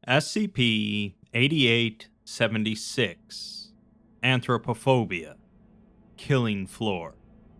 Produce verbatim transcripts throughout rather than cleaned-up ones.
S C P eighty-eight seventy-six Anthropophobia Killing Floor.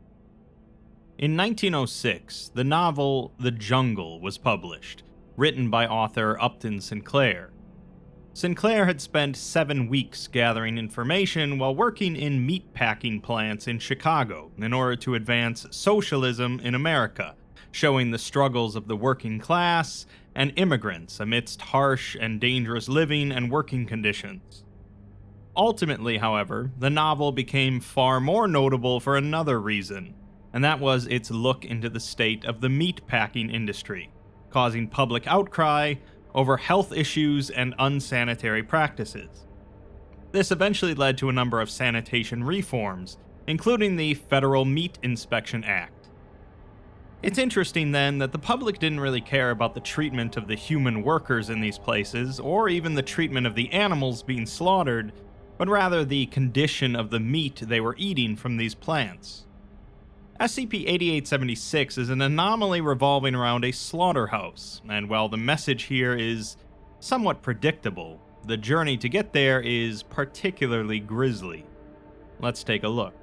In nineteen oh six, the novel The Jungle was published, written by author Upton Sinclair. Sinclair had spent seven weeks gathering information while working in meatpacking plants in Chicago in order to advance socialism in America, showing the struggles of the working class and immigrants amidst harsh and dangerous living and working conditions. Ultimately, however, the novel became far more notable for another reason, and that was its look into the state of the meatpacking industry, causing public outcry over health issues and unsanitary practices. This eventually led to a number of sanitation reforms, including the Federal Meat Inspection Act. It's interesting then that the public didn't really care about the treatment of the human workers in these places, or even the treatment of the animals being slaughtered, but rather the condition of the meat they were eating from these plants. S C P eighty-eight seventy-six is an anomaly revolving around a slaughterhouse, and while the message here is somewhat predictable, the journey to get there is particularly grisly. Let's take a look.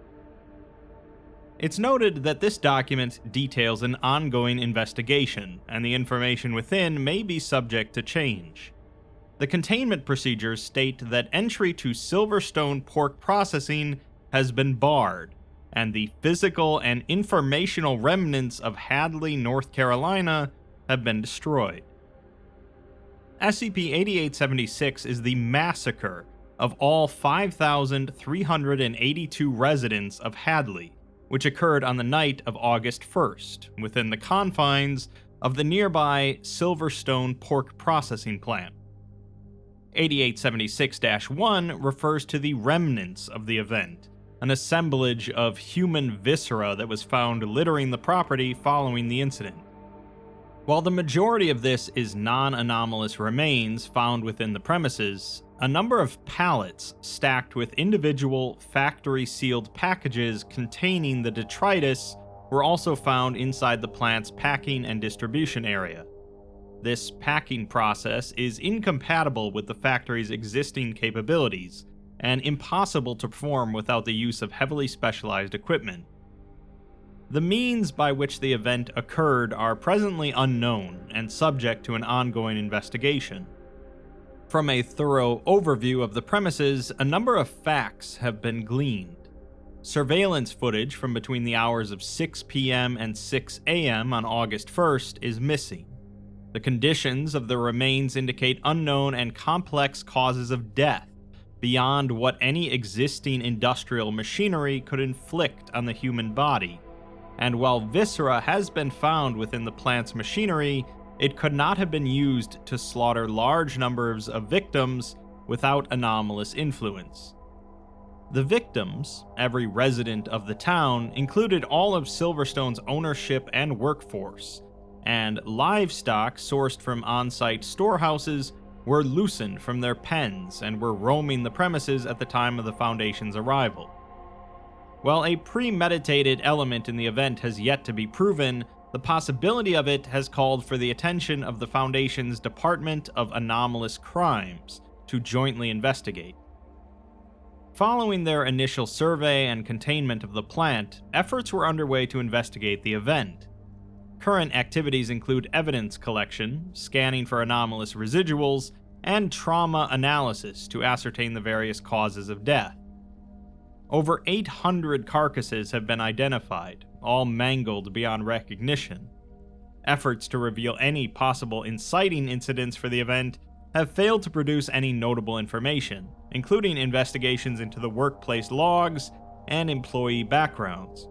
It's noted that this document details an ongoing investigation, and the information within may be subject to change. The containment procedures state that entry to Silverstone Pork Processing has been barred, and the physical and informational remnants of Hadley, North Carolina have been destroyed. S C P eighty-eight seventy-six is the massacre of all five thousand three hundred eighty-two residents of Hadley, which occurred on the night of August first, within the confines of the nearby Silverstone Pork Processing Plant. eighty-eight seventy-six dash one refers to the remnants of the event, an assemblage of human viscera that was found littering the property following the incident. While the majority of this is non-anomalous remains found within the premises, a number of pallets stacked with individual factory-sealed packages containing the detritus were also found inside the plant's packing and distribution area. This packing process is incompatible with the factory's existing capabilities, and impossible to perform without the use of heavily specialized equipment. The means by which the event occurred are presently unknown and subject to an ongoing investigation. From a thorough overview of the premises, a number of facts have been gleaned. Surveillance footage from between the hours of six p.m. and six a.m. on August first is missing. The conditions of the remains indicate unknown and complex causes of death, beyond what any existing industrial machinery could inflict on the human body. And while viscera has been found within the plant's machinery, it could not have been used to slaughter large numbers of victims without anomalous influence. The victims, every resident of the town, included all of Silverstone's ownership and workforce, and livestock sourced from on-site storehouses were loosened from their pens and were roaming the premises at the time of the Foundation's arrival. While a premeditated element in the event has yet to be proven, the possibility of it has called for the attention of the Foundation's Department of Anomalous Crimes to jointly investigate. Following their initial survey and containment of the plant, efforts were underway to investigate the event. Current activities include evidence collection, scanning for anomalous residuals, and trauma analysis to ascertain the various causes of death. Over eight hundred carcasses have been identified, all mangled beyond recognition. Efforts to reveal any possible inciting incidents for the event have failed to produce any notable information, including investigations into the workplace logs and employee backgrounds.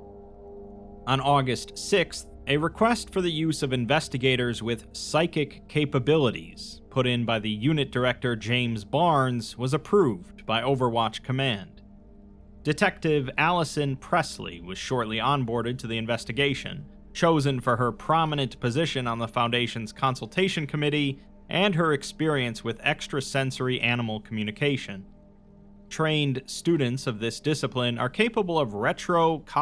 On August sixth, a request for the use of investigators with psychic capabilities, put in by the Unit Director James Barnes, was approved by Overwatch Command. Detective Allison Presley was shortly onboarded to the investigation, chosen for her prominent position on the Foundation's consultation committee and her experience with extrasensory animal communication. Trained students of this discipline are capable of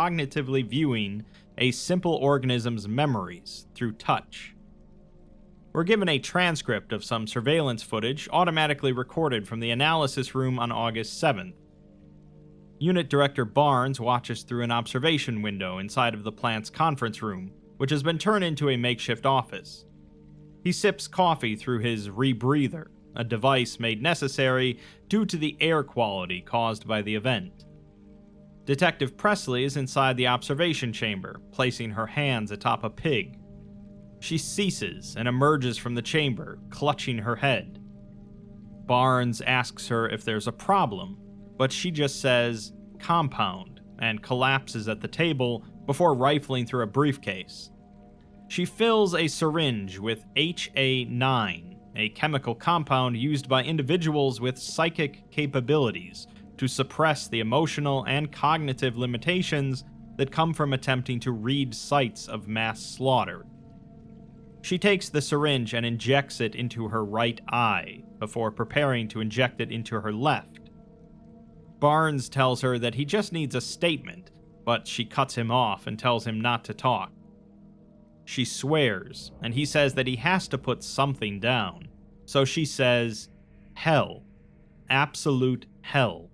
retro-cognitively viewing a simple organism's memories through touch. We're given a transcript of some surveillance footage automatically recorded from the analysis room on August seventh. Unit Director Barnes watches through an observation window inside of the plant's conference room, which has been turned into a makeshift office. He sips coffee through his rebreather, a device made necessary due to the air quality caused by the event. Detective Presley is inside the observation chamber, placing her hands atop a pig. She ceases and emerges from the chamber, clutching her head. Barnes asks her if there's a problem, but she just says, "compound," and collapses at the table before rifling through a briefcase. She fills a syringe with H A nine, a chemical compound used by individuals with psychic capabilities to suppress the emotional and cognitive limitations that come from attempting to read sites of mass slaughter. She takes the syringe and injects it into her right eye before preparing to inject it into her left. Barnes tells her that he just needs a statement, but she cuts him off and tells him not to talk. She swears, and he says that he has to put something down, so she says, "Hell. Absolute hell."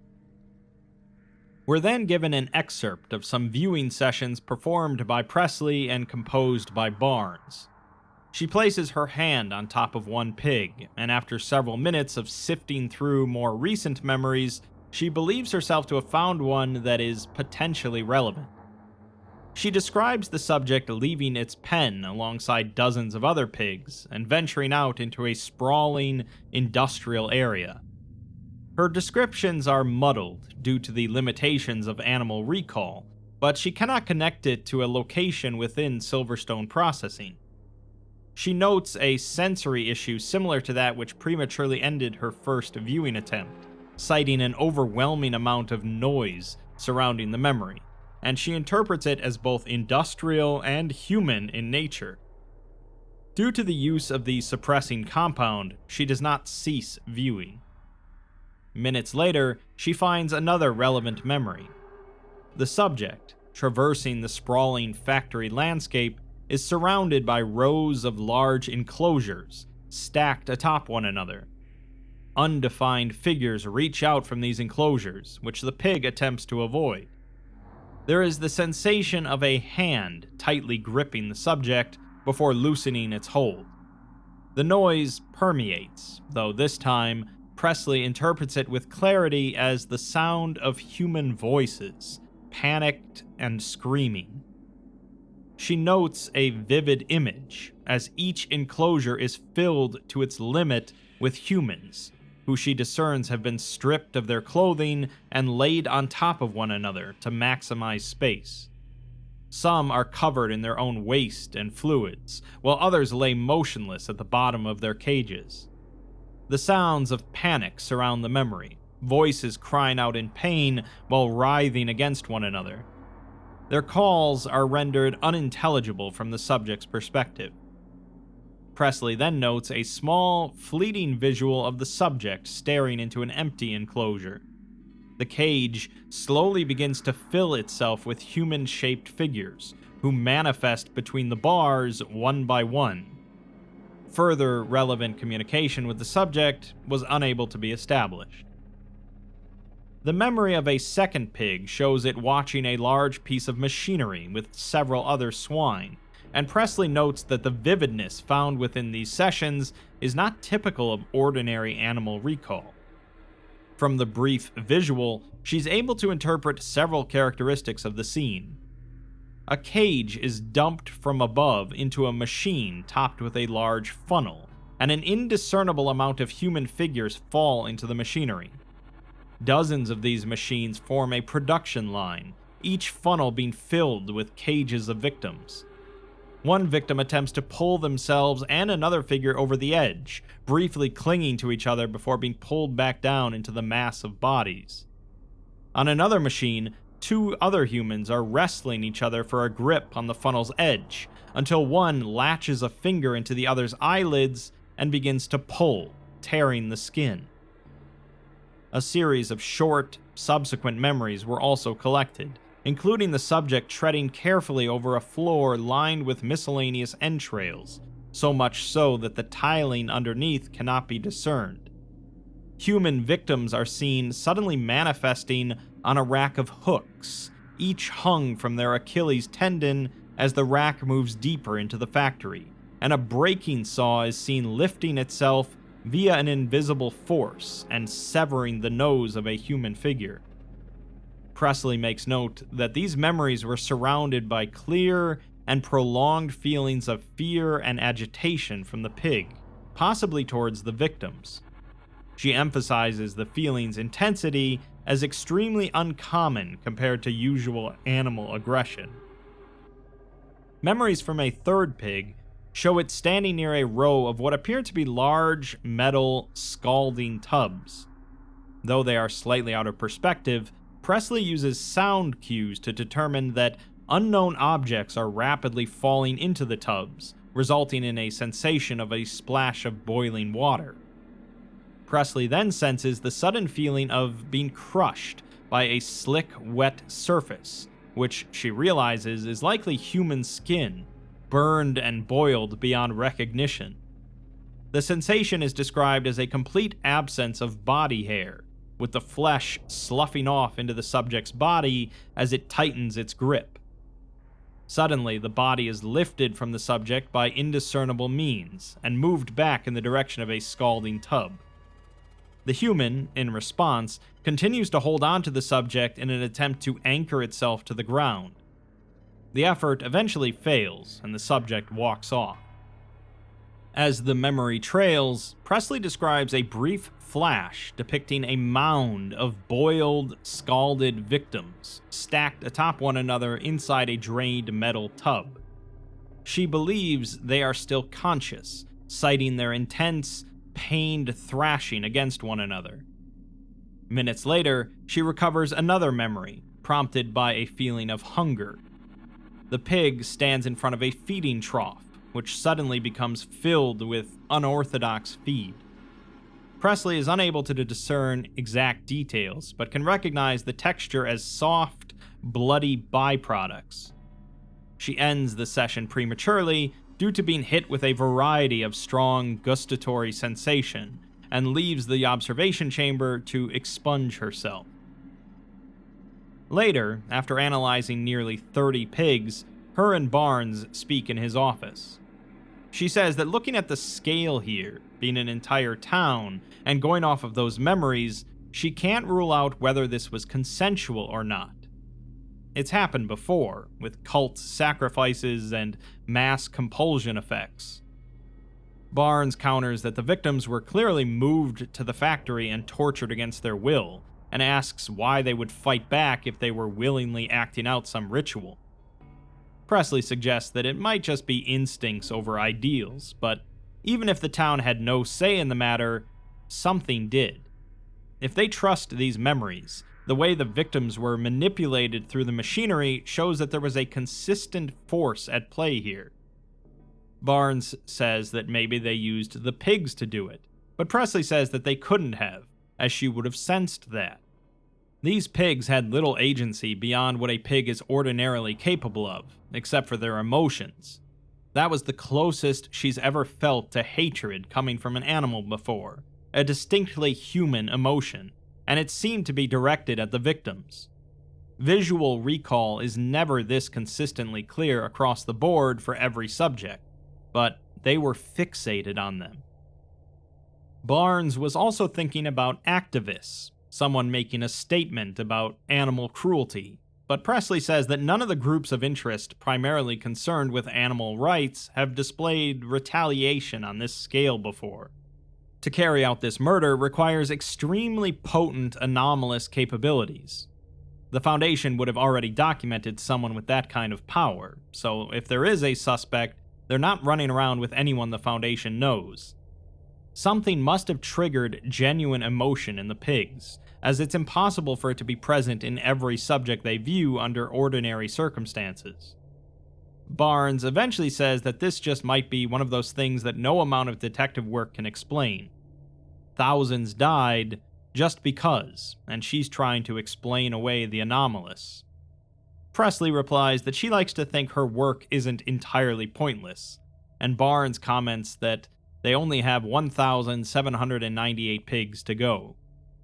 We're then given an excerpt of some viewing sessions performed by Presley and composed by Barnes. She places her hand on top of one pig, and after several minutes of sifting through more recent memories, she believes herself to have found one that is potentially relevant. She describes the subject leaving its pen alongside dozens of other pigs and venturing out into a sprawling industrial area. Her descriptions are muddled due to the limitations of animal recall, but she cannot connect it to a location within Silverstone Processing. She notes a sensory issue similar to that which prematurely ended her first viewing attempt, citing an overwhelming amount of noise surrounding the memory, and she interprets it as both industrial and human in nature. Due to the use of the suppressing compound, she does not cease viewing. Minutes later, she finds another relevant memory. The subject, traversing the sprawling factory landscape, is surrounded by rows of large enclosures, stacked atop one another. Undefined figures reach out from these enclosures, which the pig attempts to avoid. There is the sensation of a hand tightly gripping the subject before loosening its hold. The noise permeates, though this time, Presley interprets it with clarity as the sound of human voices, panicked and screaming. She notes a vivid image, as each enclosure is filled to its limit with humans, who she discerns have been stripped of their clothing and laid on top of one another to maximize space. Some are covered in their own waste and fluids, while others lay motionless at the bottom of their cages. The sounds of panic surround the memory, voices crying out in pain while writhing against one another. Their calls are rendered unintelligible from the subject's perspective. Presley then notes a small, fleeting visual of the subject staring into an empty enclosure. The cage slowly begins to fill itself with human-shaped figures, who manifest between the bars one by one. Further relevant communication with the subject was unable to be established. The memory of a second pig shows it watching a large piece of machinery with several other swine, and Presley notes that the vividness found within these sessions is not typical of ordinary animal recall. From the brief visual, she's able to interpret several characteristics of the scene. A cage is dumped from above into a machine topped with a large funnel, and an indiscernible amount of human figures fall into the machinery. Dozens of these machines form a production line, each funnel being filled with cages of victims. One victim attempts to pull themselves and another figure over the edge, briefly clinging to each other before being pulled back down into the mass of bodies. On another machine, two other humans are wrestling each other for a grip on the funnel's edge, until one latches a finger into the other's eyelids and begins to pull, tearing the skin. A series of short, subsequent memories were also collected, including the subject treading carefully over a floor lined with miscellaneous entrails, so much so that the tiling underneath cannot be discerned. Human victims are seen suddenly manifesting on a rack of hooks, each hung from their Achilles tendon as the rack moves deeper into the factory, and a breaking saw is seen lifting itself via an invisible force and severing the nose of a human figure. Presley makes note that these memories were surrounded by clear and prolonged feelings of fear and agitation from the pig, possibly towards the victims. She emphasizes the feeling's intensity as extremely uncommon compared to usual animal aggression. Memories from a third pig show it standing near a row of what appear to be large, metal, scalding tubs. Though they are slightly out of perspective, Presley uses sound cues to determine that unknown objects are rapidly falling into the tubs, resulting in a sensation of a splash of boiling water. Presley then senses the sudden feeling of being crushed by a slick, wet surface, which she realizes is likely human skin, burned and boiled beyond recognition. The sensation is described as a complete absence of body hair, with the flesh sloughing off into the subject's body as it tightens its grip. Suddenly, the body is lifted from the subject by indiscernible means and moved back in the direction of a scalding tub. The human, in response, continues to hold on to the subject in an attempt to anchor itself to the ground. The effort eventually fails, and the subject walks off. As the memory trails, Presley describes a brief flash depicting a mound of boiled, scalded victims stacked atop one another inside a drained metal tub. She believes they are still conscious, citing their intense, pained thrashing against one another. Minutes later, she recovers another memory, prompted by a feeling of hunger. The pig stands in front of a feeding trough, which suddenly becomes filled with unorthodox feed. Presley is unable to discern exact details, but can recognize the texture as soft, bloody byproducts. She ends the session prematurely due to being hit with a variety of strong gustatory sensation, and leaves the observation chamber to expunge herself. Later, after analyzing nearly thirty pigs, her and Barnes speak in his office. She says that looking at the scale here, being an entire town, and going off of those memories, she can't rule out whether this was consensual or not. It's happened before, with cult sacrifices and mass compulsion effects. Barnes counters that the victims were clearly moved to the factory and tortured against their will, and asks why they would fight back if they were willingly acting out some ritual. Presley suggests that it might just be instincts over ideals, but even if the town had no say in the matter, something did. If they trust these memories, the way the victims were manipulated through the machinery shows that there was a consistent force at play here. Barnes says that maybe they used the pigs to do it, but Presley says that they couldn't have, as she would have sensed that. These pigs had little agency beyond what a pig is ordinarily capable of, except for their emotions. That was the closest she's ever felt to hatred coming from an animal before, a distinctly human emotion, and it seemed to be directed at the victims. Visual recall is never this consistently clear across the board for every subject, but they were fixated on them. Barnes was also thinking about activists, someone making a statement about animal cruelty, but Presley says that none of the groups of interest primarily concerned with animal rights have displayed retaliation on this scale before. To carry out this murder requires extremely potent anomalous capabilities. The Foundation would have already documented someone with that kind of power, so if there is a suspect, they're not running around with anyone the Foundation knows. Something must have triggered genuine emotion in the pigs, as it's impossible for it to be present in every subject they view under ordinary circumstances. Barnes eventually says that this just might be one of those things that no amount of detective work can explain. Thousands died just because, and she's trying to explain away the anomalous. Presley replies that she likes to think her work isn't entirely pointless. and Barnes comments that they only have one thousand seven hundred ninety-eight pigs to go.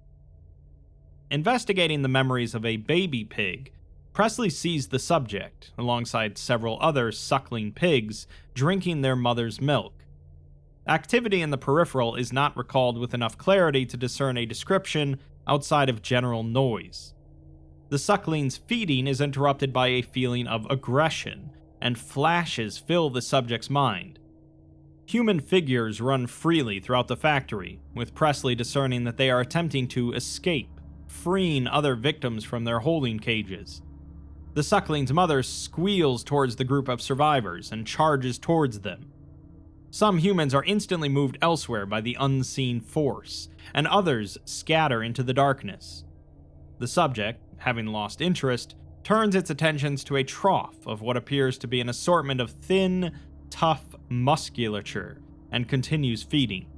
Investigating the memories of a baby pig, Presley sees the subject, alongside several other suckling pigs, drinking their mother's milk. Activity in the peripheral is not recalled with enough clarity to discern a description outside of general noise. The suckling's feeding is interrupted by a feeling of aggression, and flashes fill the subject's mind. Human figures run freely throughout the factory, with Presley discerning that they are attempting to escape, freeing other victims from their holding cages. The suckling's mother squeals towards the group of survivors and charges towards them. Some humans are instantly moved elsewhere by the unseen force, and others scatter into the darkness. The subject, having lost interest, turns its attentions to a trough of what appears to be an assortment of thin, tough musculature, and continues feeding.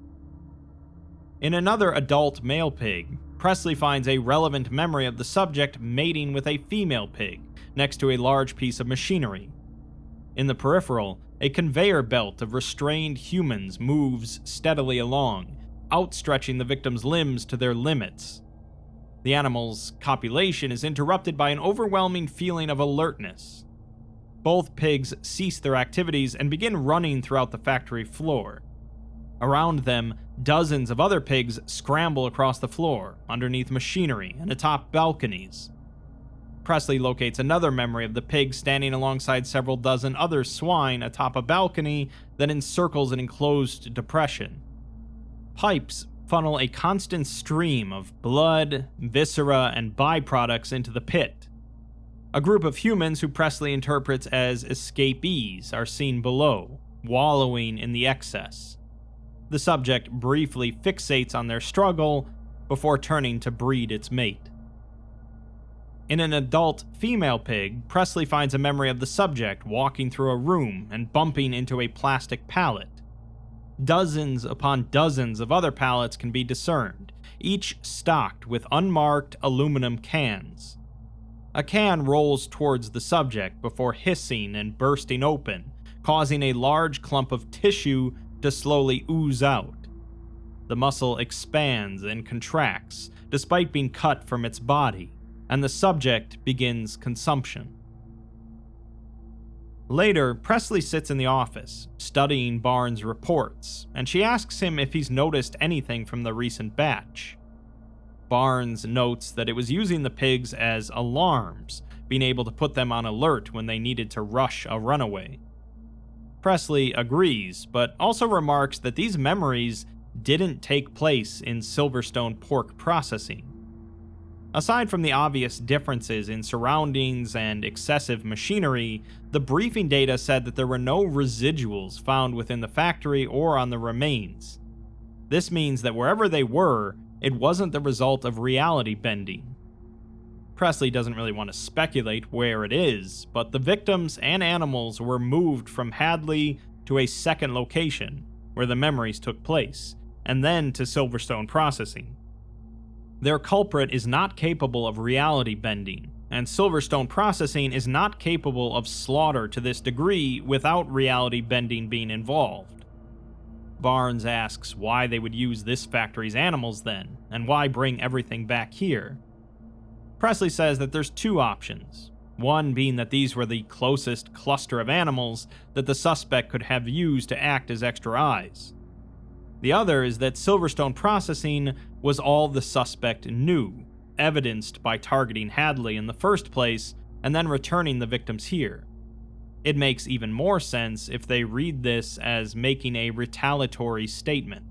In another adult male pig, Presley finds a relevant memory of the subject mating with a female pig next to a large piece of machinery. In the peripheral, a conveyor belt of restrained humans moves steadily along, outstretching the victim's limbs to their limits. The animal's copulation is interrupted by an overwhelming feeling of alertness. Both pigs cease their activities and begin running throughout the factory floor. Around them, dozens of other pigs scramble across the floor, underneath machinery and atop balconies. Presley locates another memory of the pig standing alongside several dozen other swine atop a balcony that encircles an enclosed depression. Pipes funnel a constant stream of blood, viscera, and byproducts into the pit. A group of humans who Presley interprets as escapees are seen below, wallowing in the excess. The subject briefly fixates on their struggle before turning to breed its mate. In an adult female pig, Presley finds a memory of the subject walking through a room and bumping into a plastic pallet. Dozens upon dozens of other pallets can be discerned, each stocked with unmarked aluminum cans. A can rolls towards the subject before hissing and bursting open, causing a large clump of tissue to slowly ooze out. The muscle expands and contracts, despite being cut from its body, and the subject begins consumption. Later, Presley sits in the office, studying Barnes' reports, and she asks him if he's noticed anything from the recent batch. Barnes notes that it was using the pigs as alarms, being able to put them on alert when they needed to rush a runaway. Presley agrees, but also remarks that these memories didn't take place in Silverstone pork processing. Aside from the obvious differences in surroundings and excessive machinery, the briefing data said that there were no residuals found within the factory or on the remains. This means that wherever they were, it wasn't the result of reality bending. Presley doesn't really want to speculate where it is, but the victims and animals were moved from Hadley to a second location, where the memories took place, and then to Silverstone processing. Their culprit is not capable of reality bending, and Silverstone processing is not capable of slaughter to this degree without reality bending being involved. Barnes asks why they would use this factory's animals then, and why bring everything back here. Presley says that there's two options, one being that these were the closest cluster of animals that the suspect could have used to act as extra eyes. The other is that Silverstone processing was all the suspect knew, evidenced by targeting Hadley in the first place and then returning the victims here. It makes even more sense if they read this as making a retaliatory statement.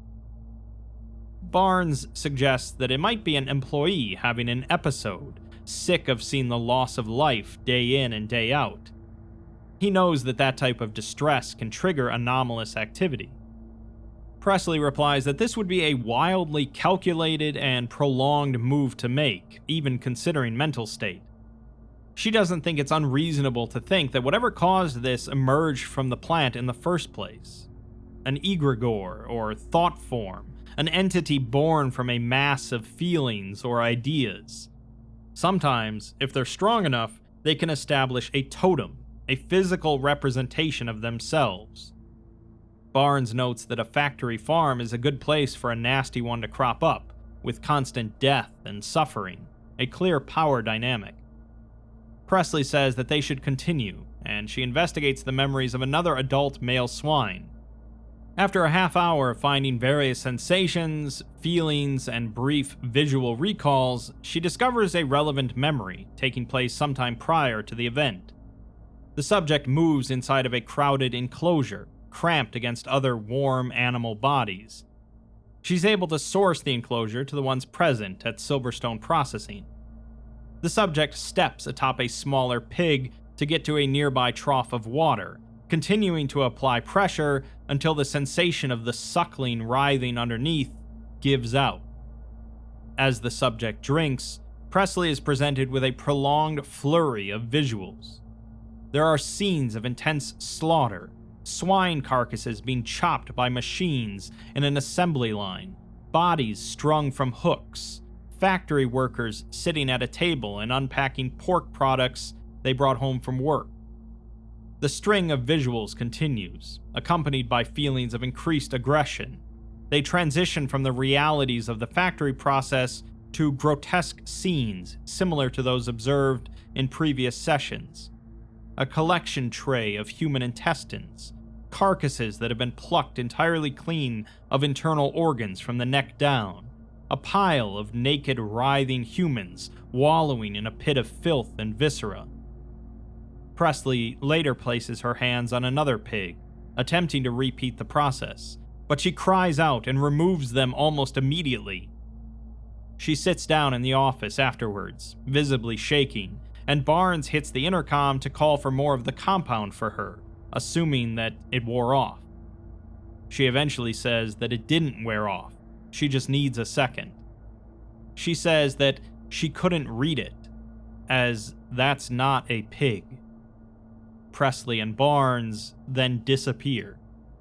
Barnes suggests that it might be an employee having an episode, sick of seeing the loss of life day in and day out. He knows that that type of distress can trigger anomalous activity. Presley replies that this would be a wildly calculated and prolonged move to make, even considering mental state. She doesn't think it's unreasonable to think that whatever caused this emerged from the plant in the first place. An egregore, or thought form, an entity born from a mass of feelings or ideas. Sometimes, if they're strong enough, they can establish a totem, a physical representation of themselves. Barnes notes that a factory farm is a good place for a nasty one to crop up, with constant death and suffering, a clear power dynamic. Presley says that they should continue, and she investigates the memories of another adult male swine. After a half hour of finding various sensations, feelings, and brief visual recalls, she discovers a relevant memory taking place sometime prior to the event. The subject moves inside of a crowded enclosure, cramped against other warm animal bodies. She's able to source the enclosure to the ones present at Silverstone Processing. The subject steps atop a smaller pig to get to a nearby trough of water, continuing to apply pressure until the sensation of the suckling writhing underneath gives out. As the subject drinks, Presley is presented with a prolonged flurry of visuals. There are scenes of intense slaughter, swine carcasses being chopped by machines in an assembly line, bodies strung from hooks, factory workers sitting at a table and unpacking pork products they brought home from work. The string of visuals continues, accompanied by feelings of increased aggression. They transition from the realities of the factory process to grotesque scenes similar to those observed in previous sessions. A collection tray of human intestines, carcasses that have been plucked entirely clean of internal organs from the neck down, a pile of naked, writhing humans wallowing in a pit of filth and viscera. Presley later places her hands on another pig, attempting to repeat the process, but she cries out and removes them almost immediately. She sits down in the office afterwards, visibly shaking, and Barnes hits the intercom to call for more of the compound for her, assuming that it wore off. She eventually says that it didn't wear off, she just needs a second. She says that she couldn't read it, as that's not a pig. Presley and Barnes then disappear.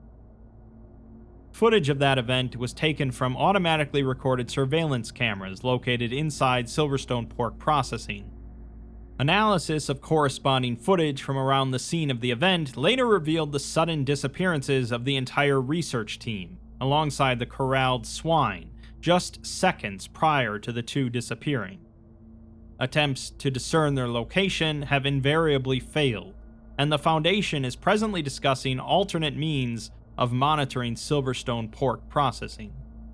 Footage of that event was taken from automatically recorded surveillance cameras located inside Silverstone Pork Processing. Analysis of corresponding footage from around the scene of the event later revealed the sudden disappearances of the entire research team, alongside the corralled swine, just seconds prior to the two disappearing. Attempts to discern their location have invariably failed, and the Foundation is presently discussing alternate means of monitoring Silverstone Pork Processing.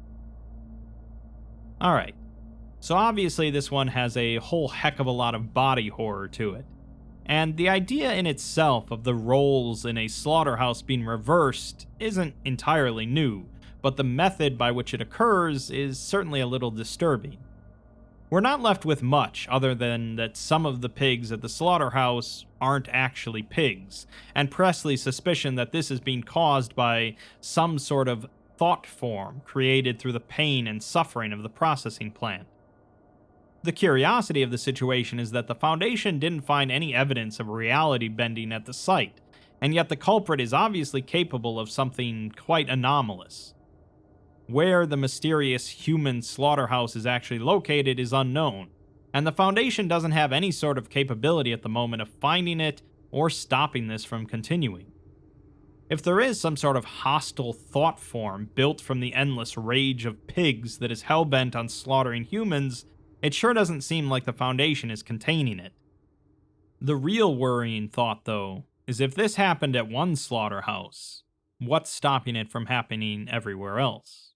Alright, so obviously this one has a whole heck of a lot of body horror to it, and the idea in itself of the roles in a slaughterhouse being reversed isn't entirely new, but the method by which it occurs is certainly a little disturbing. We're not left with much other than that some of the pigs at the slaughterhouse aren't actually pigs, and Presley's suspicion that this is being caused by some sort of thought form created through the pain and suffering of the processing plant. The curiosity of the situation is that the Foundation didn't find any evidence of reality bending at the site, and yet the culprit is obviously capable of something quite anomalous. Where the mysterious human slaughterhouse is actually located is unknown, and the Foundation doesn't have any sort of capability at the moment of finding it or stopping this from continuing. If there is some sort of hostile thought form built from the endless rage of pigs that is hell-bent on slaughtering humans, it sure doesn't seem like the Foundation is containing it. The real worrying thought, though, is if this happened at one slaughterhouse, what's stopping it from happening everywhere else?